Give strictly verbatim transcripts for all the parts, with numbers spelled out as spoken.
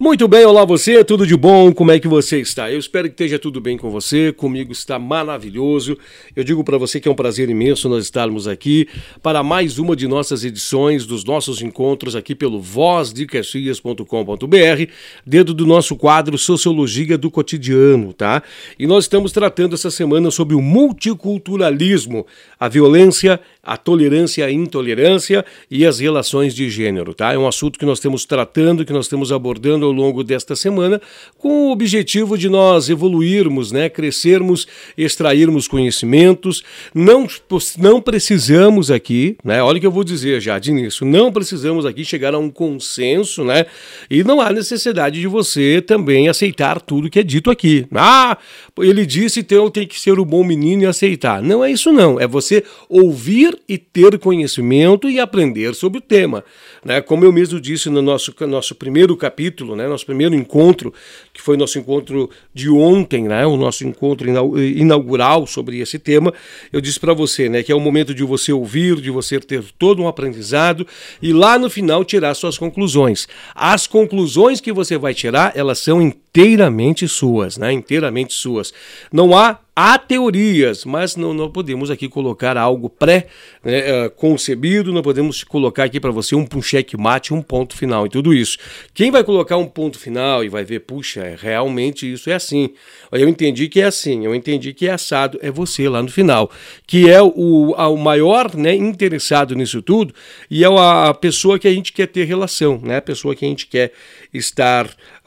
Muito bem, olá você, tudo de bom? Como é que você está? Eu espero que esteja tudo bem com você, comigo está maravilhoso. Eu digo para você que é um prazer imenso nós estarmos aqui para mais uma de nossas edições, dos nossos encontros aqui pelo voz de caxias ponto com ponto br, dentro do nosso quadro Sociologia do Cotidiano, tá? E nós estamos tratando essa semana sobre o multiculturalismo, a violência, a tolerância, a intolerância e as relações de gênero, tá? É um assunto que nós estamos tratando, que nós estamos abordando ao longo desta semana, com o objetivo de nós evoluirmos, né? Crescermos, extrairmos conhecimentos. Não, não precisamos aqui, né? Olha o que eu vou dizer já de início, não precisamos aqui chegar a um consenso, né? E não há necessidade de você também aceitar tudo que é dito aqui. Ah, ele disse, então tem que ser o bom menino e aceitar. Não é isso não, é você ouvir e ter conhecimento e aprender sobre o tema, né? Como eu mesmo disse no nosso, nosso primeiro capítulo, né? Nosso primeiro encontro, que foi nosso encontro de ontem, né? O nosso encontro inaugural sobre esse tema, eu disse para você, né? Que é o momento de você ouvir, de você ter todo um aprendizado e lá no final tirar suas conclusões. As conclusões que você vai tirar, elas são inteiramente suas, né? Inteiramente suas. Não há Há teorias, mas não, não podemos aqui colocar algo pré-concebido, né, não podemos colocar aqui para você um, um checkmate, um ponto final e tudo isso. Quem vai colocar um ponto final e vai ver, puxa, realmente isso é assim. Eu entendi que é assim, eu entendi que é assado, é você lá no final, que é o, o maior, né, interessado nisso tudo e é a pessoa que a gente quer ter relação, né, a pessoa que a gente quer estar...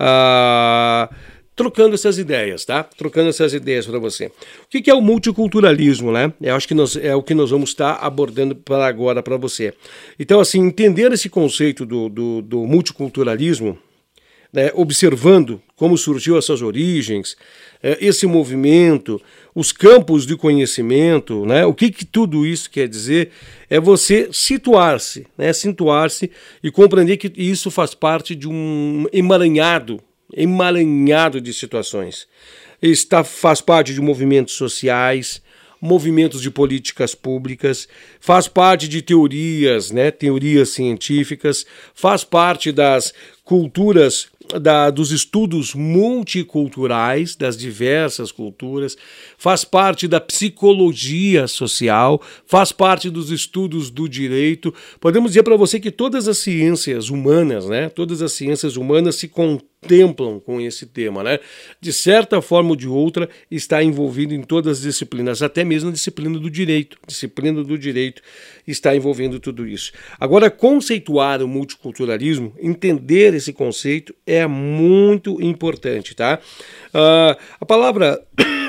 Uh, trocando essas ideias, tá? Trocando essas ideias para você. O que, que é o multiculturalismo, né? Eu acho que nós, é o que nós vamos estar abordando para agora para você. Então, assim, entender esse conceito do, do, do multiculturalismo, né, observando como surgiu essas origens, é, esse movimento, os campos de conhecimento, né, o que, que tudo isso quer dizer, é você situar-se, né, situar-se e compreender que isso faz parte de um emaranhado emaranhado de situações. Está, faz parte de movimentos sociais, movimentos de políticas públicas, faz parte de teorias, né, teorias científicas, faz parte das culturas, da, dos estudos multiculturais, das diversas culturas, faz parte da psicologia social, faz parte dos estudos do direito. Podemos dizer para você que todas as ciências humanas, né, todas as ciências humanas se contemplam com esse tema, né? De certa forma ou de outra, está envolvido em todas as disciplinas, até mesmo a disciplina do direito. A disciplina do direito está envolvendo tudo isso. Agora, conceituar o multiculturalismo, entender esse conceito é muito importante, tá? Uh, a palavra...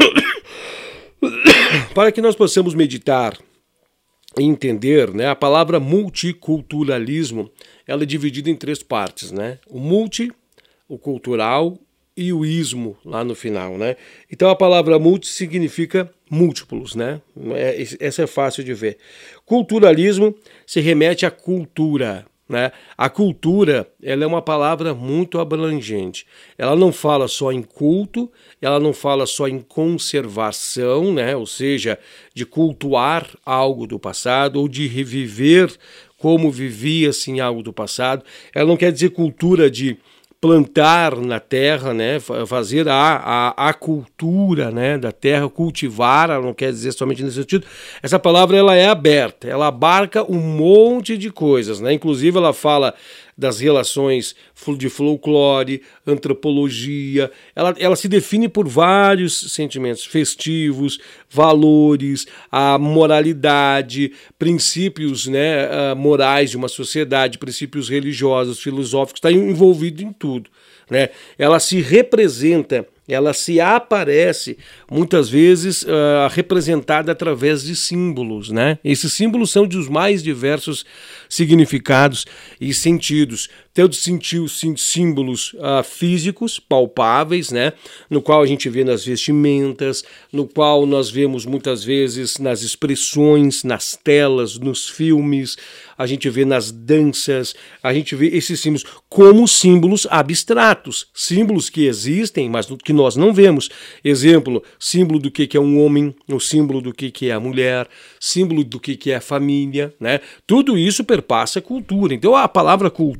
Para que nós possamos meditar e entender, né, a palavra multiculturalismo, ela é dividida em três partes, né? O multi, o cultural e o ismo lá no final, né? Então a palavra multi significa múltiplos, né? É, essa é fácil de ver. Culturalismo se remete à cultura, né? A cultura, ela é uma palavra muito abrangente. Ela não fala só em culto, ela não fala só em conservação, né? Ou seja, de cultuar algo do passado ou de reviver como vivia-se em algo do passado. Ela não quer dizer cultura de plantar na terra, né, fazer a, a, a cultura, né, da terra, cultivar, ela não quer dizer somente nesse sentido. Essa palavra ela é aberta, ela abarca um monte de coisas, né, inclusive ela fala das relações de folclore, antropologia, ela, ela se define por vários sentimentos festivos, valores, a moralidade, princípios, né, morais de uma sociedade, princípios religiosos, filosóficos, está envolvido em tudo, né? Ela se representa, ela se aparece muitas vezes uh, representada através de símbolos, né? Esses símbolos são de os mais diversos significados e sentidos. Tanto sentiu símbolos uh, físicos, palpáveis, né? No qual a gente vê nas vestimentas, no qual nós vemos muitas vezes nas expressões, nas telas, nos filmes, a gente vê nas danças, a gente vê esses símbolos como símbolos abstratos, símbolos que existem, mas que nós não vemos. Exemplo, símbolo do que é um homem, o símbolo do que é a mulher, símbolo do que é a família, né? Tudo isso perpassa a cultura. Então a palavra cultura, ela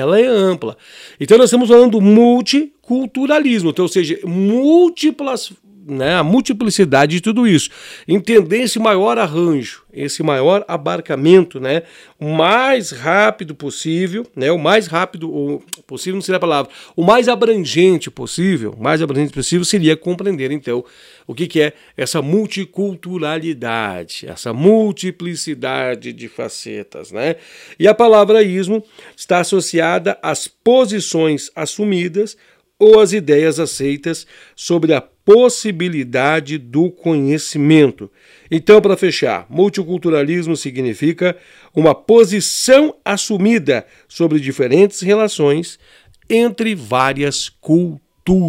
ela é ampla. Então nós estamos falando do multiculturalismo, então, ou seja, múltiplas, né, a multiplicidade de tudo isso. Entender esse maior arranjo, esse maior abarcamento, né, o mais rápido possível, né, o mais rápido, o possível não seria a palavra, o mais abrangente possível, mais abrangente possível seria compreender, então, o que, que é essa multiculturalidade, essa multiplicidade de facetas, né? E a palavra ismo está associada às posições assumidas ou às ideias aceitas sobre a possibilidade do conhecimento. Então, para fechar, multiculturalismo significa uma posição assumida sobre diferentes relações entre várias culturas.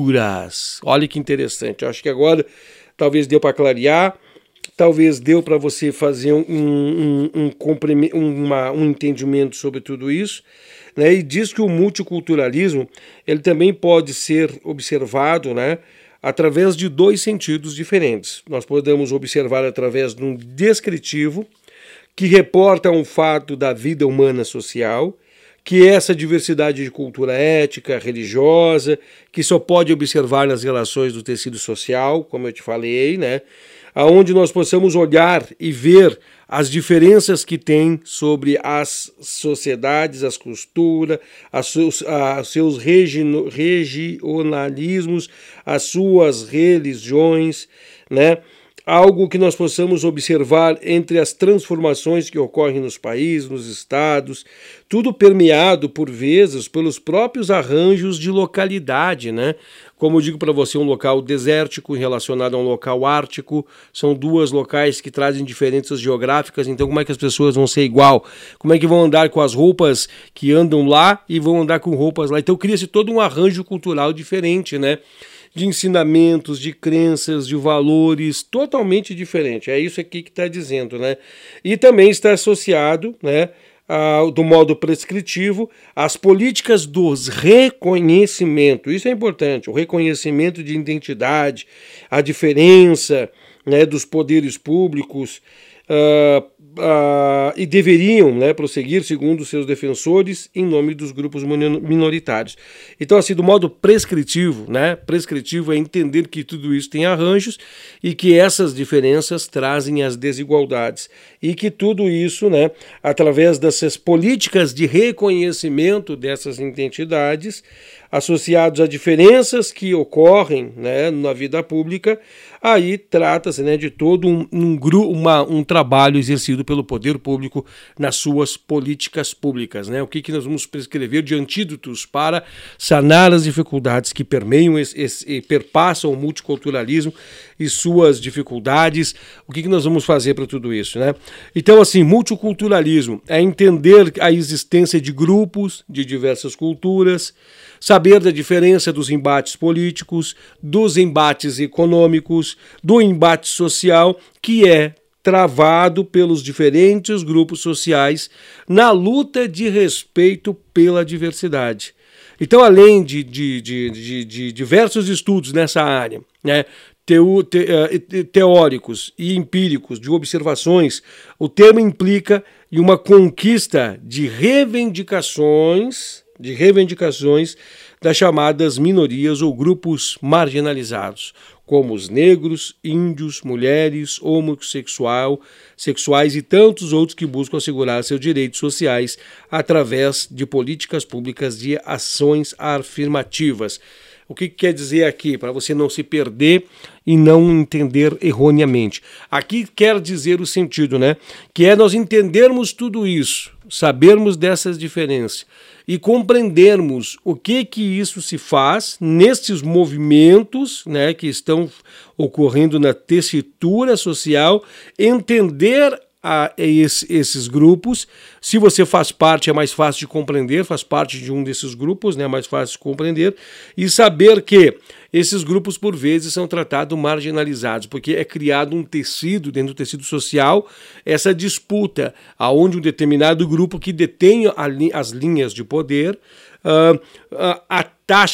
Olha que interessante, eu acho que agora talvez deu para clarear, talvez deu para você fazer um, um, um, um, uma, um entendimento sobre tudo isso, né? E diz que o multiculturalismo ele também pode ser observado, né, através de dois sentidos diferentes. Nós podemos observar através de um descritivo, que reporta um fato da vida humana social, que é essa diversidade de cultura ética, religiosa, que só pode observar nas relações do tecido social, como eu te falei, né? Aonde nós possamos olhar e ver as diferenças que tem sobre as sociedades, as culturas, as seus, a, seus regino, regionalismos, as suas religiões, né? Algo que nós possamos observar entre as transformações que ocorrem nos países, nos estados, tudo permeado, por vezes, pelos próprios arranjos de localidade, né? Como eu digo para você, um local desértico relacionado a um local ártico, são duas locais que trazem diferenças geográficas, então como é que as pessoas vão ser igual? Como é que vão andar com as roupas que andam lá e vão andar com roupas lá? Então cria-se todo um arranjo cultural diferente, né? De ensinamentos, de crenças, de valores, totalmente diferente. É isso aqui que está dizendo, né? E também está associado, né, a, do modo prescritivo, às políticas dos reconhecimento. Isso é importante, o reconhecimento de identidade, a diferença, né, dos poderes públicos, uh, uh, e deveriam, né, prosseguir segundo seus defensores em nome dos grupos minoritários. Então, assim, do modo prescritivo, né, prescritivo é entender que tudo isso tem arranjos e que essas diferenças trazem as desigualdades e que tudo isso, né, através dessas políticas de reconhecimento dessas identidades, associados a diferenças que ocorrem, né, na vida pública, aí trata-se, né, de todo um, um, uma, um trabalho exercido pelo poder público nas suas políticas públicas. Né? O que, que nós vamos prescrever de antídotos para sanar as dificuldades que permeiam esse, esse, perpassam o multiculturalismo e suas dificuldades. O que, que nós vamos fazer para tudo isso? Né? Então, assim, multiculturalismo é entender a existência de grupos de diversas culturas, saber da diferença dos embates políticos, dos embates econômicos, do embate social, que é travado pelos diferentes grupos sociais na luta de respeito pela diversidade. Então, além de, de, de, de, de diversos estudos nessa área, né, teo, te, teóricos e empíricos, de observações, o termo implica em uma conquista de reivindicações, de reivindicações das chamadas minorias ou grupos marginalizados, como os negros, índios, mulheres, homossexual, sexuais e tantos outros que buscam assegurar seus direitos sociais através de políticas públicas de ações afirmativas. O que quer dizer aqui, para você não se perder e não entender erroneamente? Aqui quer dizer o sentido, né? Que é nós entendermos tudo isso, sabermos dessas diferenças e compreendermos o que que isso se faz nesses movimentos, né, que estão ocorrendo na tessitura social, entender a esse, esses grupos. Se você faz parte, é mais fácil de compreender, faz parte de um desses grupos, né, é mais fácil de compreender, e saber que esses grupos, por vezes, são tratados marginalizados, porque é criado um tecido, dentro do tecido social, essa disputa, aonde um determinado grupo que detém a, as linhas de poder uh, uh, atacha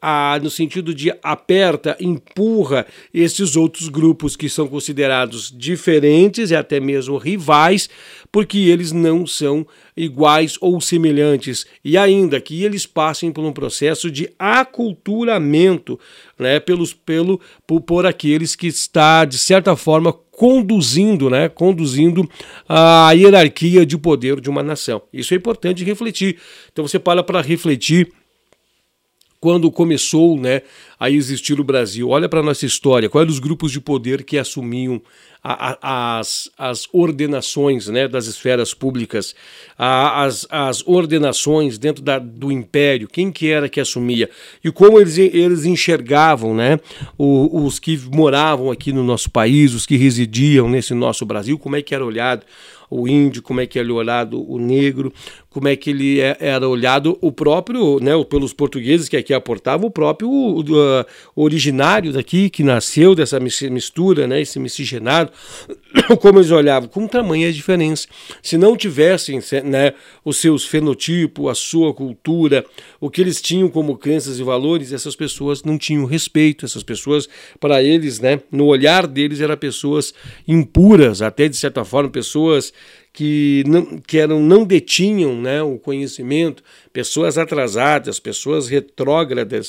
a, no sentido de aperta, empurra esses outros grupos que são considerados diferentes e até mesmo rivais, porque eles não são iguais ou semelhantes, e ainda que eles passem por um processo de aculturamento, né, pelos, pelo, por, por aqueles que está, de certa forma, conduzindo, né, conduzindo a hierarquia de poder de uma nação. Isso é importante refletir. Então você para para refletir quando começou, né, a existir o Brasil. Olha para a nossa história, quais eram os grupos de poder que assumiam a, a, as, as ordenações, né, das esferas públicas, a, as, as ordenações dentro da, do império, quem que era que assumia e como eles, eles enxergavam, né, os, os que moravam aqui no nosso país, os que residiam nesse nosso Brasil, como é que era olhado o índio, como é que era olhado o negro, como é que ele era olhado o próprio, né, pelos portugueses que aqui aportavam, o próprio uh, originário daqui, que nasceu dessa mistura, né, esse miscigenado, como eles olhavam, com tamanha diferença. Se não tivessem, né, os seus fenotipos, a sua cultura, o que eles tinham como crenças e valores, essas pessoas não tinham respeito, essas pessoas, para eles, né, no olhar deles, eram pessoas impuras, até de certa forma, pessoas que não, que eram, não detinham, né, o conhecimento, pessoas atrasadas, pessoas retrógradas,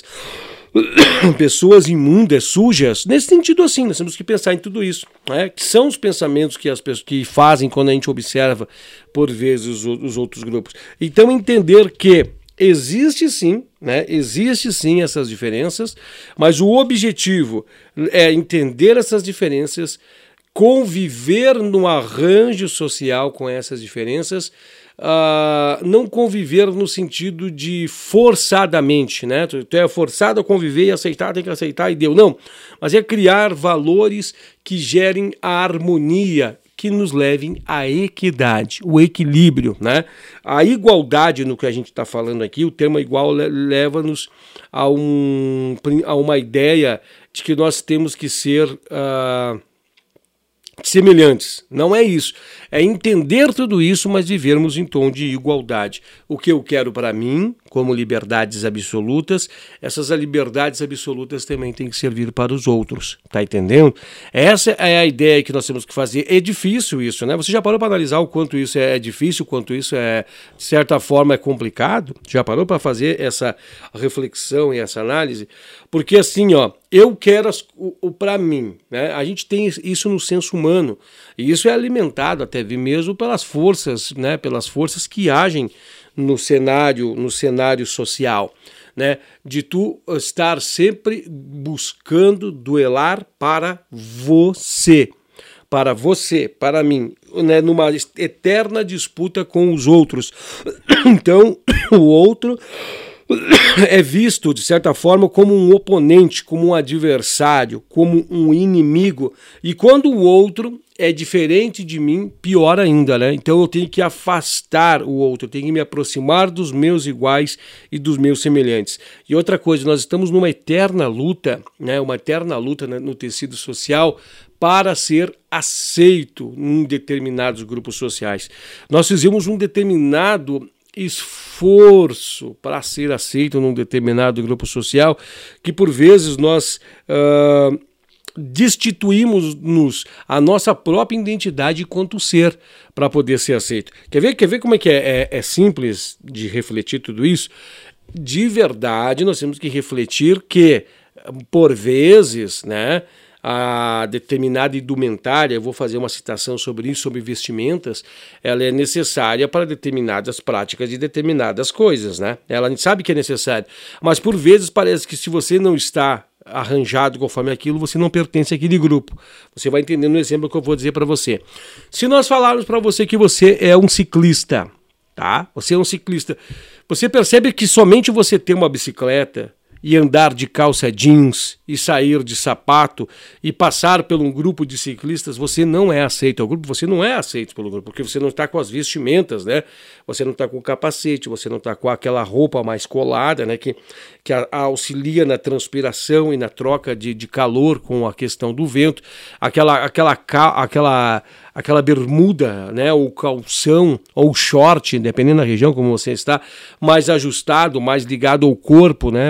pessoas imundas, sujas, nesse sentido assim, nós temos que pensar em tudo isso, né, que são os pensamentos que as pessoas que fazem quando a gente observa, por vezes, os, os outros grupos. Então, entender que existe sim, né, existe sim essas diferenças, mas o objetivo é entender essas diferenças, conviver no arranjo social com essas diferenças, uh, não conviver no sentido de forçadamente, né? Tu, tu é forçado a conviver e aceitar, tem que aceitar e deu. Não, mas é criar valores que gerem a harmonia, que nos levem à equidade, o equilíbrio, né? A igualdade no que a gente está falando aqui, o termo igual leva-nos a, um, a uma ideia de que nós temos que ser Uh, semelhantes. Não é isso. É entender tudo isso, mas vivermos em tom de igualdade. O que eu quero para mim, como liberdades absolutas, essas liberdades absolutas também têm que servir para os outros. Tá entendendo? Essa é a ideia que nós temos que fazer. É difícil isso, né? Você já parou para analisar o quanto isso é difícil, o quanto isso é, de certa forma, é complicado? Já parou para fazer essa reflexão e essa análise? Porque assim, ó, eu quero as, o, o para mim, né? A gente tem isso no senso humano e isso é alimentado até mesmo pelas forças, né? Pelas forças que agem no cenário, no cenário social, né? De tu estar sempre buscando duelar para você, para você, para mim, né? Numa eterna disputa com os outros. Então, o outro é visto, de certa forma, como um oponente, como um adversário, como um inimigo. E quando o outro é diferente de mim, pior ainda, né? Então eu tenho que afastar o outro, eu tenho que me aproximar dos meus iguais e dos meus semelhantes. E outra coisa, nós estamos numa eterna luta, né? Uma eterna luta no tecido social para ser aceito em determinados grupos sociais. Nós fizemos um determinado esforço para ser aceito num determinado grupo social, que por vezes nós uh, destituímos-nos a nossa própria identidade enquanto ser para poder ser aceito. Quer ver, quer ver como é que é, é, é simples de refletir tudo isso? De verdade, nós temos que refletir que, por vezes, né, a determinada indumentária, eu vou fazer uma citação sobre isso, sobre vestimentas, ela é necessária para determinadas práticas de determinadas coisas, né? Ela, a gente sabe que é necessário, mas por vezes parece que se você não está arranjado conforme aquilo, você não pertence àquele grupo. Você vai entender no exemplo que eu vou dizer para você. Se nós falarmos para você que você é um ciclista, tá? Você é um ciclista. Você percebe que somente você ter uma bicicleta e andar de calça jeans e sair de sapato e passar por um grupo de ciclistas, você não é aceito ao grupo, você não é aceito pelo grupo, porque você não está com as vestimentas, né? Você não está com o capacete, você não está com aquela roupa mais colada, né? Que, que a, a auxilia na transpiração e na troca de, de calor com a questão do vento, aquela, aquela, aquela, aquela bermuda, né? Ou calção, ou short, dependendo da região como você está, mais ajustado, mais ligado ao corpo, né? Para poder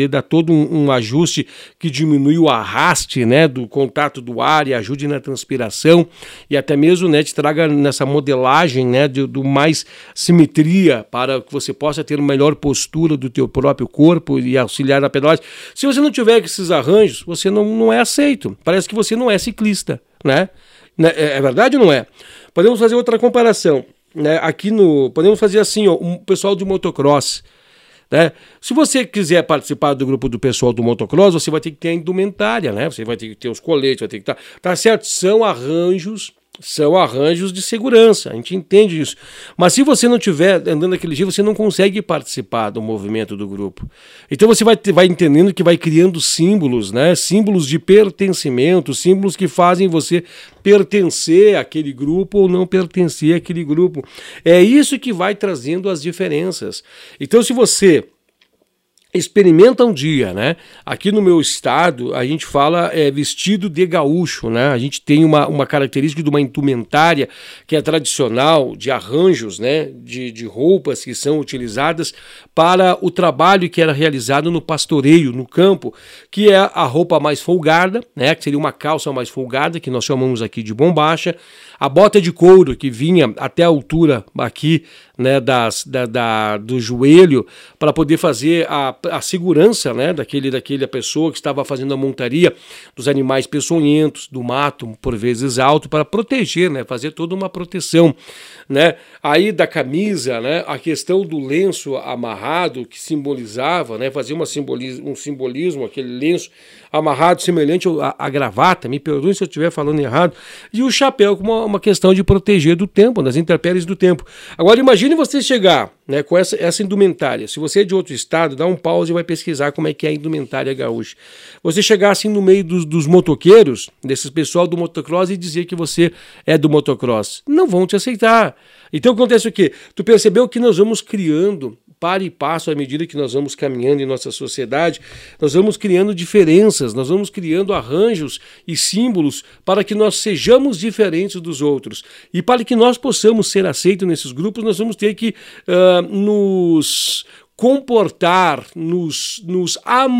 poder dar todo um, um ajuste que diminui o arraste, né, do contato do ar e ajude na transpiração e até mesmo, né, te traga nessa modelagem, né, do, do mais simetria para que você possa ter uma melhor postura do teu próprio corpo e auxiliar na pedalagem. Se você não tiver esses arranjos, você não, não é aceito. Parece que você não é ciclista, né? É, é verdade ou não é? Podemos fazer outra comparação, né? Aqui no, podemos fazer assim, ó, um pessoal de motocross, né? Se você quiser participar do grupo do pessoal do motocross, você vai ter que ter a indumentária, né? Você vai ter que ter os coletes, vai ter que estar, tá certo? São arranjos, são arranjos de segurança, a gente entende isso. Mas se você não estiver andando daquele jeito, você não consegue participar do movimento do grupo. Então você vai, vai entendendo que vai criando símbolos, né? Símbolos de pertencimento, símbolos que fazem você pertencer àquele grupo ou não pertencer àquele grupo. É isso que vai trazendo as diferenças. Então se você experimenta um dia, né? Aqui no meu estado, a gente fala é, vestido de gaúcho, né? A gente tem uma, uma característica de uma indumentária que é tradicional, de arranjos, né? De, de roupas que são utilizadas para o trabalho que era realizado no pastoreio, no campo, que é a roupa mais folgada, né? Que seria uma calça mais folgada, que nós chamamos aqui de bombacha, a bota de couro que vinha até a altura aqui, né, das, da, da, do joelho, para poder fazer a, a segurança, né, daquele, daquele pessoa que estava fazendo a montaria dos animais peçonhentos, do mato, por vezes alto, para proteger, né, fazer toda uma proteção, né. Aí da camisa, né, a questão do lenço amarrado que simbolizava, né, fazer uma simbolismo, um simbolismo, aquele lenço amarrado semelhante à gravata, me perdoe se eu estiver falando errado, e o chapéu como uma, uma questão de proteger do tempo, das intempéries do tempo. Agora imagine você chegar, né, com essa, essa indumentária, se você é de outro estado, dá um pause e vai pesquisar como é que é a indumentária gaúcha. Você chegar assim no meio dos, dos motoqueiros, desses pessoal do motocross e dizer que você é do motocross, não vão te aceitar. Então acontece o quê? Tu percebeu que nós vamos criando para e passo, à medida que nós vamos caminhando em nossa sociedade, nós vamos criando diferenças, nós vamos criando arranjos e símbolos para que nós sejamos diferentes dos outros. E para que nós possamos ser aceitos nesses grupos, nós vamos ter que uh, nos comportar, nos, nos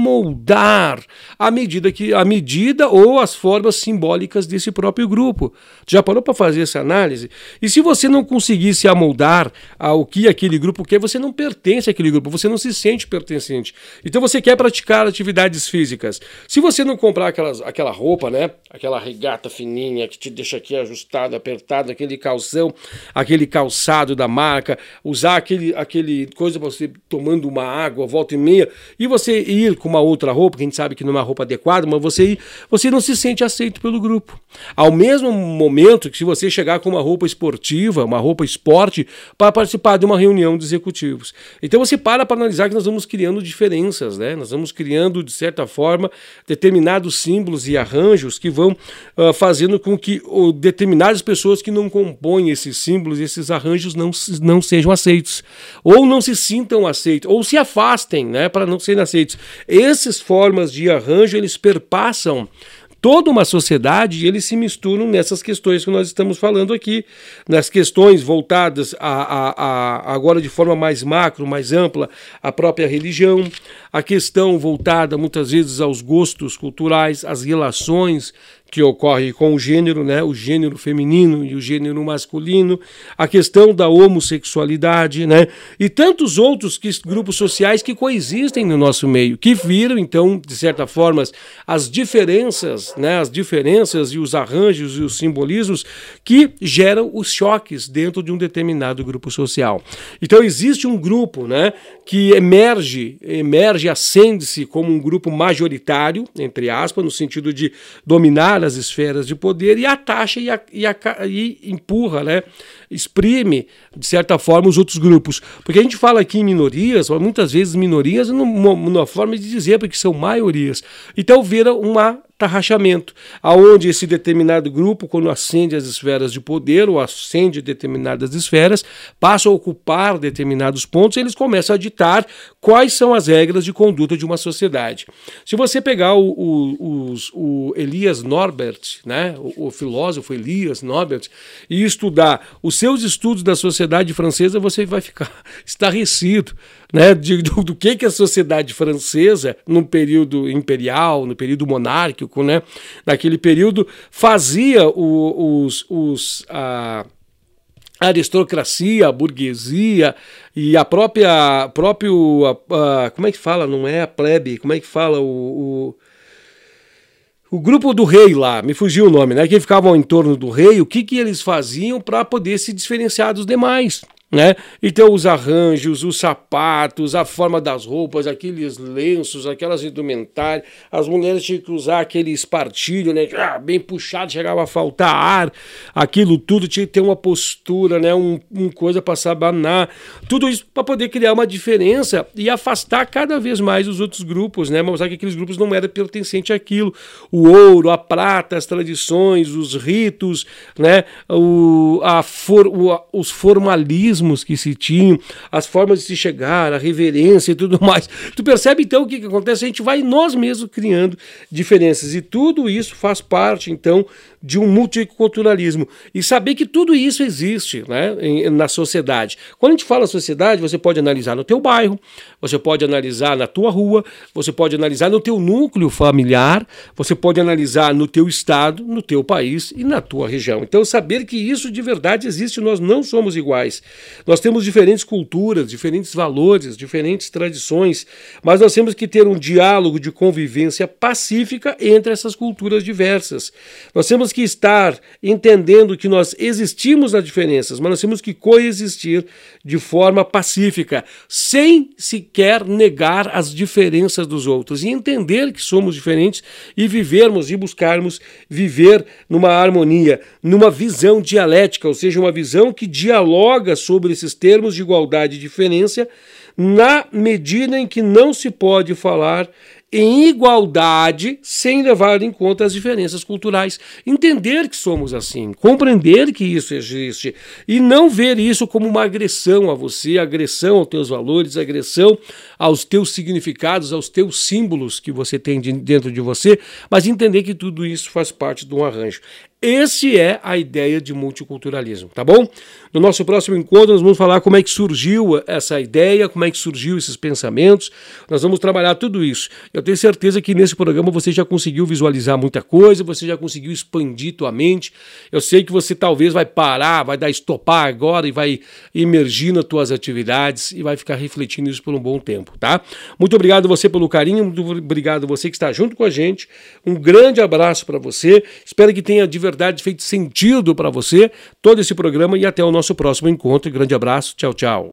amoldar à medida que a medida ou as formas simbólicas desse próprio grupo. Já parou para fazer essa análise? E se você não conseguir se amoldar ao que aquele grupo quer, você não pertence àquele grupo, você não se sente pertencente. Então você quer praticar atividades físicas. Se você não comprar aquelas, aquela roupa, né, aquela regata fininha que te deixa aqui ajustado, apertado, aquele calção, aquele calçado da marca, usar aquele, aquele coisa para você tomar tomando uma água, volta e meia, e você ir com uma outra roupa, que a gente sabe que não é uma roupa adequada, mas você ir, você não se sente aceito pelo grupo. Ao mesmo momento que se você chegar com uma roupa esportiva, uma roupa esporte, para participar de uma reunião de executivos. Então você para para analisar que nós vamos criando diferenças, né? Nós vamos criando, de certa forma, determinados símbolos e arranjos que vão uh, fazendo com que uh, determinadas pessoas que não compõem esses símbolos e esses arranjos não, não sejam aceitos, ou não se sintam aceitos, ou se afastem, né, para não serem aceitos. Essas formas de arranjo, eles perpassam toda uma sociedade e eles se misturam nessas questões que nós estamos falando aqui, nas questões voltadas a, a, a, agora de forma mais macro, mais ampla, à própria religião, a questão voltada muitas vezes aos gostos culturais, às relações que ocorre com o gênero, né, o gênero feminino e o gênero masculino, a questão da homossexualidade, né, e tantos outros que, grupos sociais que coexistem no nosso meio, que viram, então, de certa forma, as diferenças, né, as diferenças e os arranjos e os simbolismos que geram os choques dentro de um determinado grupo social. Então existe um grupo, né, que emerge, emerge, acende-se como um grupo majoritário, entre aspas, no sentido de dominar as esferas de poder e atacha e, a, e, a, e empurra, né, exprime, de certa forma, os outros grupos. Porque a gente fala aqui em minorias, muitas vezes minorias, numa, numa forma de dizer, porque são maiorias. Então vira um atarrachamento, aonde esse determinado grupo, quando ascende as esferas de poder ou ascende determinadas esferas, passa a ocupar determinados pontos, eles começam a ditar quais são as regras de conduta de uma sociedade. Se você pegar o, o, os, o Elias Norbert, né, o, o filósofo Elias Norbert, e estudar os seus estudos da sociedade francesa, você vai ficar estarrecido, né, de, do, do que, que a sociedade francesa, no período imperial, no período monárquico, né, naquele período, fazia o, os... os a, a aristocracia, a burguesia e a própria, próprio, a, a, como é que fala, não é a plebe, como é que fala o, o, o grupo do rei lá, me fugiu o nome, né, que ficavam em torno do rei, o que, que eles faziam para poder se diferenciar dos demais, né? Então os arranjos, os sapatos, a forma das roupas, aqueles lenços, aquelas indumentárias, as mulheres tinham que usar aquele espartilho, né, bem puxado, chegava a faltar ar, aquilo tudo tinha que ter uma postura, né, um, um coisa para sabanar, tudo isso para poder criar uma diferença e afastar cada vez mais os outros grupos, né, mostrar que aqueles grupos não eram pertencentes àquilo, o ouro, a prata, as tradições, os ritos, né, o, a for, o, os formalismos que se tinham, as formas de se chegar, a reverência e tudo mais. Tu percebe então o que, que acontece? A gente vai nós mesmos criando diferenças e tudo isso faz parte então de um multiculturalismo e saber que tudo isso existe, né, em, na sociedade. Quando a gente fala sociedade, você pode analisar no teu bairro, você pode analisar na tua rua, você pode analisar no teu núcleo familiar, você pode analisar no teu estado, no teu país e na tua região. Então saber que isso de verdade existe, nós não somos iguais. Nós temos diferentes culturas, diferentes valores, diferentes tradições, mas nós temos que ter um diálogo de convivência pacífica entre essas culturas diversas. Nós temos que estar entendendo que nós existimos nas diferenças, mas nós temos que coexistir de forma pacífica, sem sequer negar as diferenças dos outros e entender que somos diferentes e vivermos e buscarmos viver numa harmonia, numa visão dialética, ou seja, uma visão que dialoga sobre esses termos de igualdade e diferença, na medida em que não se pode falar em igualdade sem levar em conta as diferenças culturais. Entender que somos assim, compreender que isso existe e não ver isso como uma agressão a você, agressão aos teus valores, agressão aos teus significados, aos teus símbolos que você tem dentro de você, mas entender que tudo isso faz parte de um arranjo. Essa é a ideia de multiculturalismo, tá bom? No nosso próximo encontro nós vamos falar como é que surgiu essa ideia, como é que surgiu esses pensamentos, nós vamos trabalhar tudo isso. Eu tenho certeza que nesse programa você já conseguiu visualizar muita coisa, você já conseguiu expandir tua mente, eu sei que você talvez vai parar, vai dar estopar agora e vai emergir nas tuas atividades e vai ficar refletindo isso por um bom tempo, tá? Muito obrigado você pelo carinho, muito obrigado você que está junto com a gente, um grande abraço para você, espero que tenha de verdade feito sentido para você todo esse programa e até o nosso próximo encontro. Grande abraço, tchau, tchau.